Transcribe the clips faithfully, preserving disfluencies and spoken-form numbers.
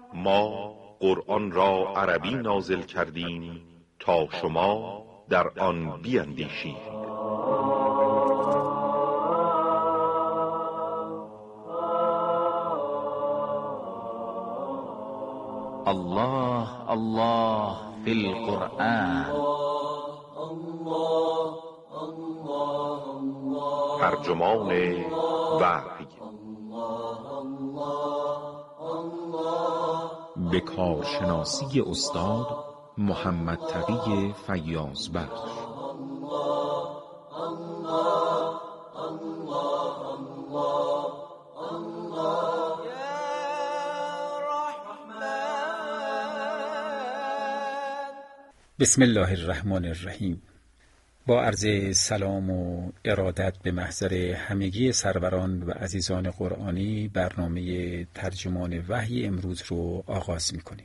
ما قرآن را عربی نازل کردیم تا شما در آن بیندیشید. الله الله فی القرآن. ترجمان وحی به کارشناسی استاد محمد تقی فیاض بخش. بسم الله الرحمن الرحیم. با عرض سلام و ارادت به محضر همگی سروران و عزیزان قرآنی، برنامه ترجمان وحی امروز رو آغاز می‌کنیم.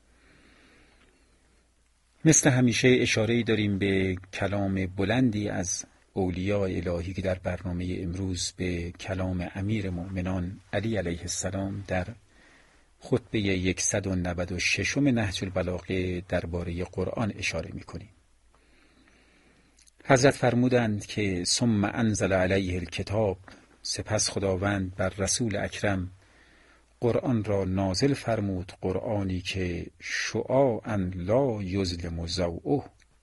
مثل همیشه اشاره‌ای داریم به کلام بلندی از اولیاء الهی که در برنامه امروز به کلام امیر مؤمنان علی علیه السلام در خطبه صد و نود و شش نهج البلاغه درباره قرآن اشاره می‌کنیم. حضرت فرمودند که ثم انزل علیه الکتاب، سپس خداوند بر رسول اکرم قرآن را نازل فرمود، قرآنی که شعاعا لا یظلم ضوءه.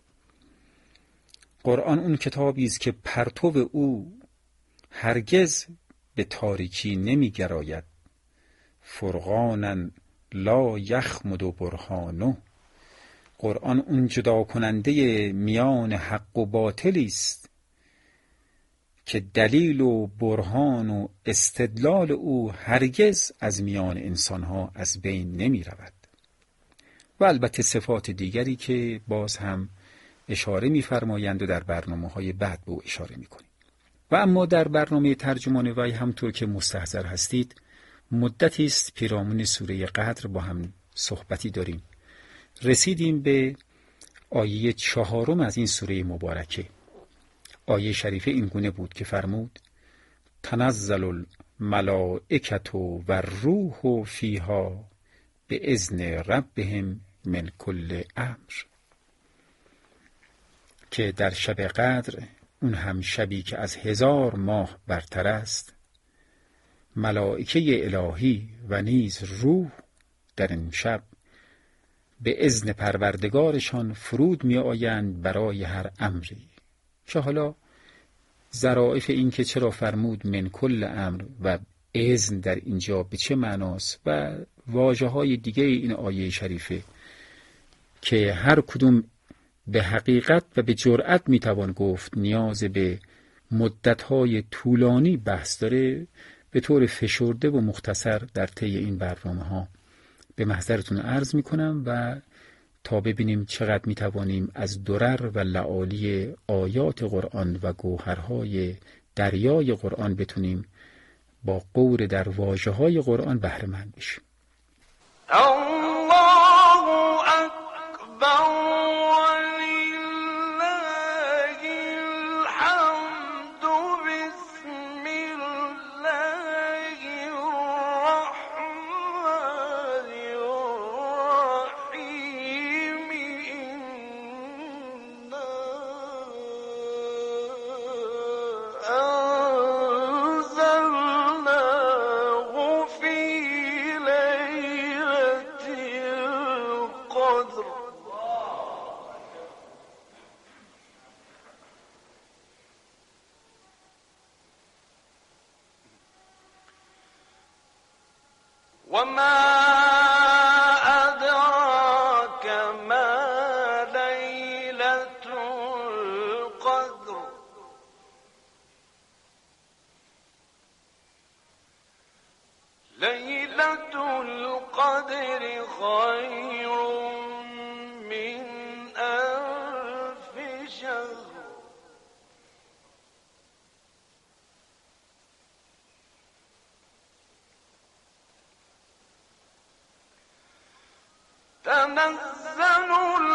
قرآن اون کتابی است که پرتو او هرگز به تاریکی نمی گراید. فرقانا لا یخمد برهانه. قرآن اون جدا کننده میان حق و باطلی است که دلیل و برهان و استدلال او هرگز از میان انسانها از بین نمی رود. و البته صفات دیگری که باز هم اشاره می فرمایند و در برنامه های بعد به او اشاره می کنیم. و اما در برنامه ترجمان وحی همطور که مستحضر هستید مدتی است پیرامون سوره قدر با هم صحبتی داریم. رسیدیم به آیه چهارم از این سوره مبارکه. آیه شریفه این گونه بود که فرمود تنزل الملائکة و الروح فیها به اذن ربهم من کل امر، که در شب قدر، اون هم شبی که از هزار ماه برتر است، ملائکه الهی و نیز روح در این شب به اذن پروردگارشان فرود می آیند برای هر امری. که حالا ظرافت این که چرا فرمود من کل امر و اذن در اینجا به چه معناست و واژه های دیگه این آیه شریفه که هر کدوم به حقیقت و به جرأت می توان گفت نیاز به مدت های طولانی بحث داره، به طور فشرده و مختصر در طی این برنامه ها به محضرتون عرض می کنم و تا ببینیم چقدر می توانیم از درر و لعالی آیات قرآن و گوهرهای دریای قرآن بتونیم با غور در واژه های قرآن بهره مند بشیم. الله اکبر. وما أدراك ما ليلة القدر ليلة القدر خير من ألف شهر تنزل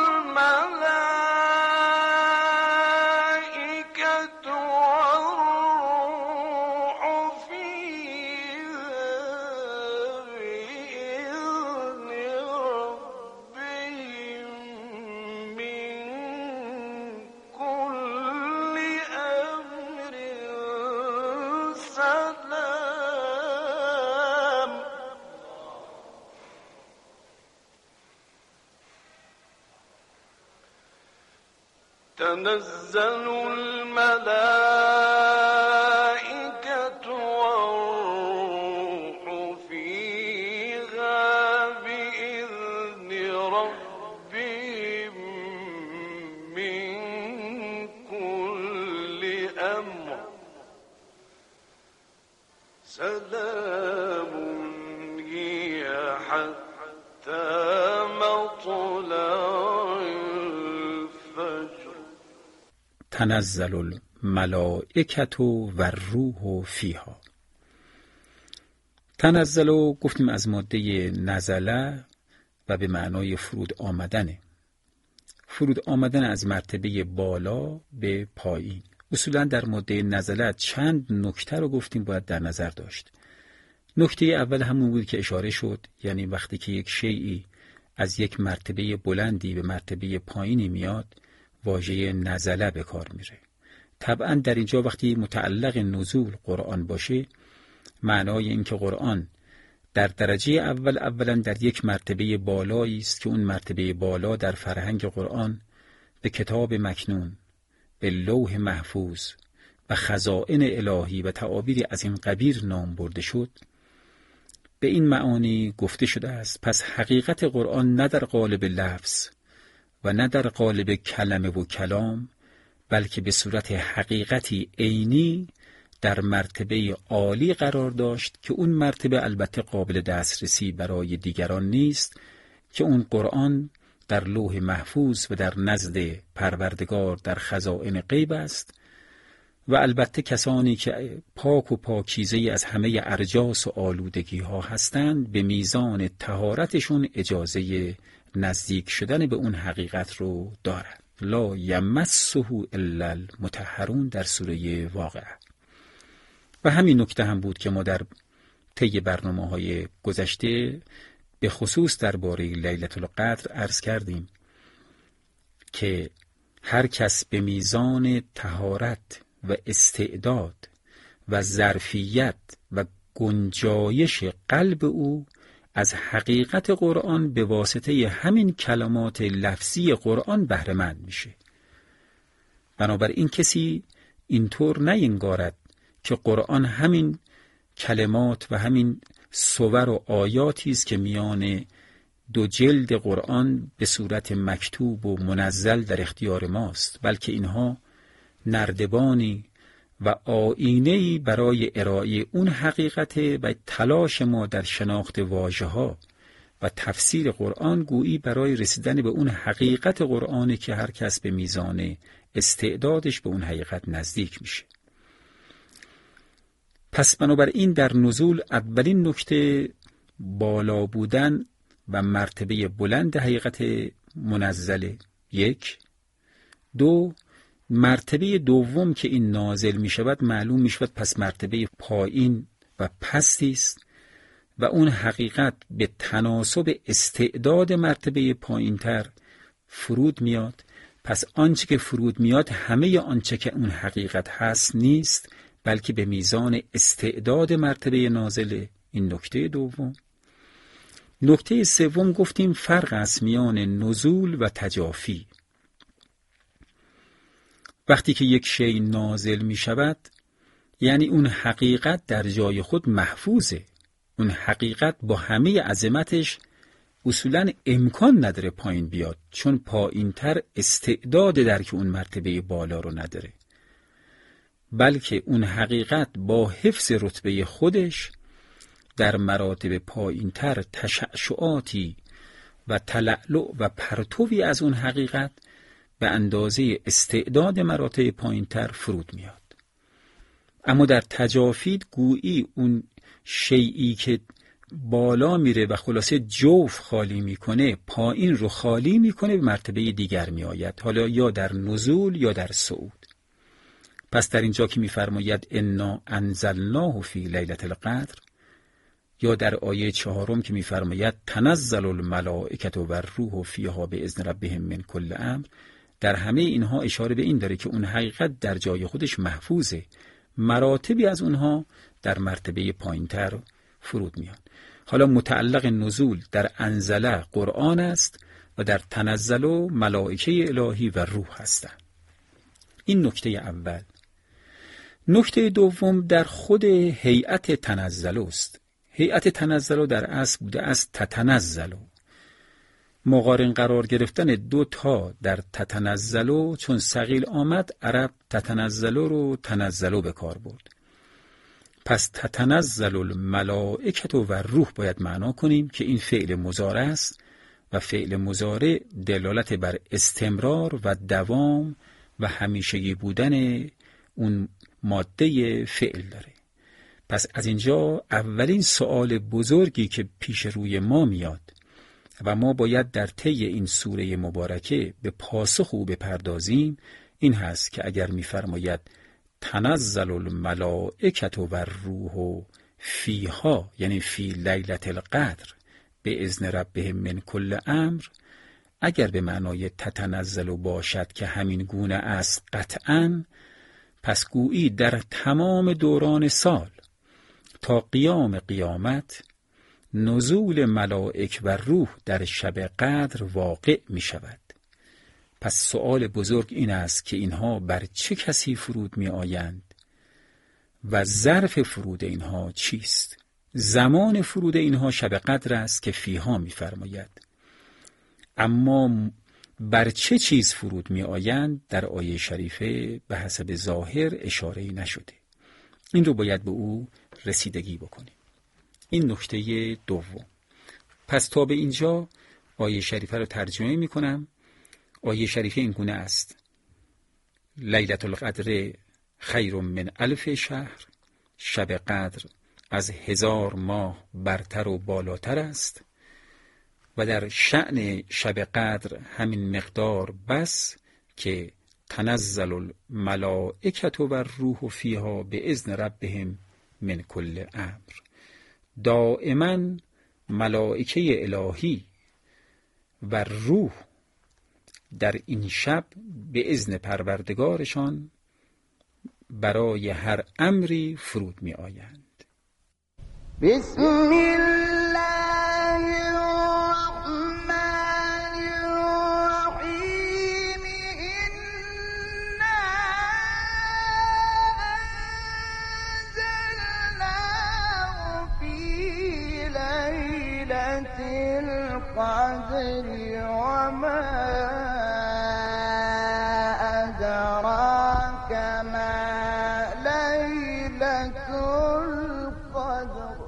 الملائكة والروح فيها بإذن تنزل الملائكة والروح فيها بإذن ربهم من كل أمر سلام هي حتى مطلع الفجر. تنزل الملائکة و الروح فیها. تنزل گفتیم از ماده نزله و به معنای فرود آمدنه. فرود آمدن از مرتبه بالا به پایین. اصولا در ماده نزله چند نکته رو گفتیم باید در نظر داشت. نکته اول همون بود که اشاره شد، یعنی وقتی که یک شیئی از یک مرتبه بلندی به مرتبه پایینی میاد واژه نزله به کار میره. طبعا در اینجا وقتی متعلق نزول قرآن باشه، معنای این که قرآن در درجه اول اولا در یک مرتبه بالایی است که اون مرتبه بالا در فرهنگ قرآن به کتاب مکنون، به لوح محفوظ و خزائن الهی و تعابیری از این قبیل نام برده شد. به این معانی گفته شده است پس حقیقت قرآن نه در قالب لفظ و نه در قالب کلمه و کلام، بلکه به صورت حقیقتی عینی در مرتبه عالی قرار داشت که اون مرتبه البته قابل دسترسی برای دیگران نیست، که اون قرآن در لوح محفوظ و در نزد پروردگار در خزائن غیب است و البته کسانی که پاک و پاکیزه از همه ارجاس و آلودگی ها هستند به میزان طهارتشون اجازه نزدیک شدن به اون حقیقت رو دارند. لا یمسه الا المطهرون در سوره واقعه. و همین نکته هم بود که ما در طی برنامه‌های گذشته به خصوص درباره لیلة القدر عرض کردیم که هر کس به میزان طهارت و استعداد و ظرفیت و گنجایش قلب او از حقیقت قرآن به واسطه همین کلمات لفظی قرآن بهره مند میشه. بنابراین کسی اینطور نینگارد که قرآن همین کلمات و همین صور و آیاتی است که میان دو جلد قرآن به صورت مکتوب و منزل در اختیار ماست، بلکه اینها نردبانی و آیینه‌ای برای ارائه اون حقیقت و تلاش ما در شناخت واژه‌ها و تفسیر قرآن گویی برای رسیدن به اون حقیقت قرآنی که هر کس به میزان استعدادش به اون حقیقت نزدیک میشه. پس بنابراین در نزول اولین نکته بالا بودن و مرتبه بلند حقیقت منزله یک. دو، مرتبه دوم که این نازل می شود معلوم می شود پس مرتبه پایین و پستی است و اون حقیقت به تناسب استعداد مرتبه پایین تر فرود میاد. پس آنچه که فرود میاد همه آنچه که اون حقیقت هست نیست، بلکه به میزان استعداد مرتبه نازل. این نکته دوم. نکته سوم گفتیم فرق است میان نزول و تجافی. وقتی که یک شی نازل می شود یعنی اون حقیقت در جای خود محفوظه، اون حقیقت با همه عظمتش اصولاً امکان نداره پایین بیاد، چون پایین تر استعداد درک اون مرتبه بالا رو نداره، بلکه اون حقیقت با حفظ رتبه خودش در مراتب پایین تر تشعشعاتی و تلألؤ و پرتوی از اون حقیقت به اندازه استعداد مراتب پایین تر فرود میاد. اما در تجافی گویی اون شیئی که بالا میره و خلاصه جوف خالی میکنه پایین رو خالی میکنه به مرتبه دیگر میآید، حالا یا در نزول یا در صعود. پس در اینجا که میفرماید انا انزلناه فی لیلة القدر، یا در آیه چهارم که میفرماید تنزل الملائکة و الروح فیها باذن ربهم من کل امر، در همه اینها اشاره به این داره که اون حقیقت در جای خودش محفوظه، مراتبی از اونها در مرتبه پایینتر فرود میاد. حالا متعلق نزول در انزله قرآن است و در تنزل و ملائکه الهی و روح هستند. این نکته اول. نکته دوم در خود هیئت تنزل است. هیئت تنزل در اصل بوده از تتنزل. مقارن قرار گرفتن دو تا در تتنزل، چون ثقیل آمد عرب تتنزل رو تنزل به کار برد. پس تتنزل الملائکه و روح باید معنا کنیم که این فعل مضارع است و فعل مضارع دلالت بر استمرار و دوام و همیشگی بودن اون ماده فعل داره. پس از اینجا اولین سوال بزرگی که پیش روی ما میاد و ما باید در طی این سوره مبارکه به پاسخ او بپردازیم این هست که اگر می‌فرماید تنزل الملائکه و الروح فیها، یعنی فی لیلة القدر به اذن ربهم من کل امر، اگر به معنای تتنزل باشد که همین گونه است قطعاً، پس گویی در تمام دوران سال تا قیام قیامت نزول ملائک و روح در شب قدر واقع می شود. پس سؤال بزرگ این است که اینها بر چه کسی فرود می آیند و ظرف فرود اینها چیست؟ زمان فرود اینها شب قدر است که فیها می فرماید، اما بر چه چیز فرود می آیند در آیه شریفه به حسب ظاهر اشاره نشده. این رو باید به او رسیدگی بکنیم. این نکته دوم. پس تا به اینجا آیه شریفه رو ترجمه می کنم. آیه شریفه این گونه است: لیلة القدر خیر من الف شهر، شب قدر از هزار ماه برتر و بالاتر است و در شأن شب قدر همین مقدار بس که تنزل الملائکة و الروح فیها به اذن ربهم من کل امر. دائما ملائکه الهی و روح در این شب به اذن پروردگارشان برای هر امری فرود می آیند. بسم الله الرحمن الرحیم. انا انزلناه فی لیلة القدر وما ادراک ما لیلة القدر.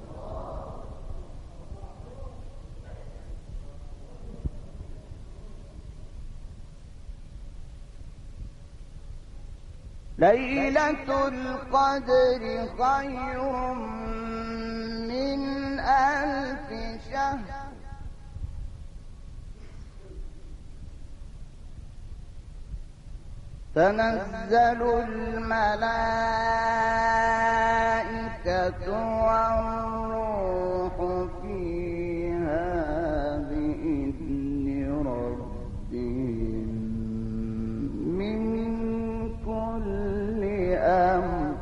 لیلة القدر خیر من الف شهر تنزل الملائكة والروح فيها بإذن ربهم من كل أمر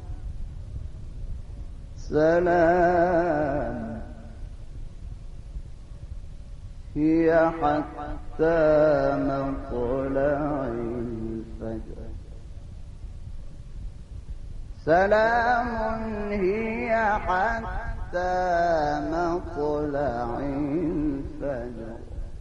سلام هي حتى مطلع الفجر سلام هي حتى مطلع الفجر.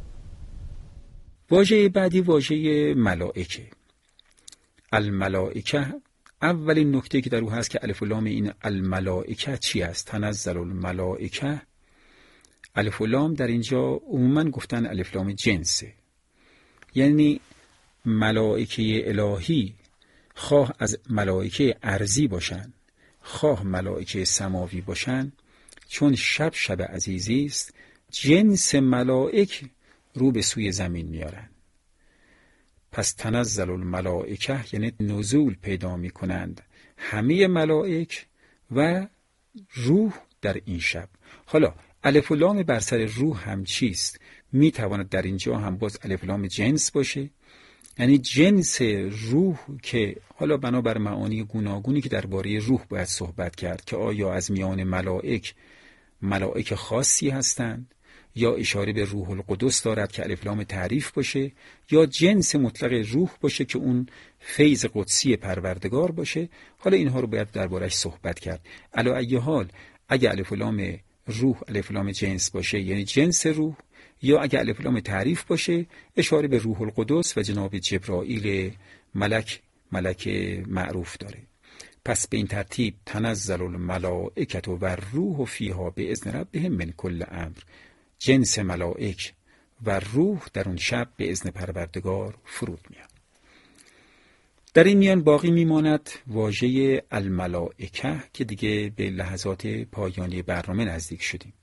واژه بعدی واژه ملائکه. الملائکه، اولین نکته که در او هست که الف و لام این الملائکه چی است؟ تنزل الملائکه. الف و لام در اینجا عموما گفتن الف لام جنسه، یعنی ملائکه الهی خواه از ملائکه ارضی باشن خواه ملائکه سماوی باشن، چون شب شب عزیزی است، جنس ملائک رو به سوی زمین میارن. پس تنزل الملائکه یعنی نزول پیدا می کنند همه ملائک و روح در این شب. حالا الف و لام بر سر روح هم چیست؟ می تواند در اینجا هم باز الف و لام جنس باشه، یعنی جنس روح که حالا بنابر معانی گوناگونی که درباره روح باید صحبت کرد که آیا از میان ملائک ملائک خاصی هستند یا اشاره به روح القدس دارد که الف لام تعریف باشه، یا جنس مطلق روح باشه که اون فیض قدسی پروردگار باشه. حالا اینها رو باید دربارش صحبت کرد. علی ای حال اگه الف لام روح الف لام جنس باشه یعنی جنس روح، یا اگه الف لام تعریف باشه اشاره به روح القدس و جناب جبرائیل ملک ملک معروف داره. پس به این ترتیب تنزل الملائکة و الروح فیها باذن ربهم من کل امر، جنس ملائک و روح در اون شب به اذن پروردگار فرود میاد. در این میان باقی میماند واژه الملائکه که دیگه به لحظات پایانی برنامه نزدیک شدیم.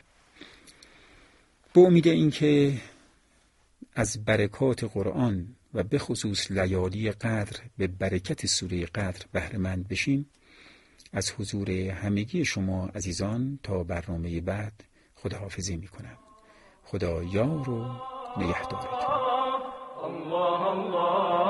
با امید اینکه از برکات قرآن و به خصوص لیالی قدر به برکت سوره قدر بهره مند بشیم، از حضور همگی شما عزیزان تا برنامه بعد خداحافظی میکنم. خدا یار و نگهدارتون. الله الله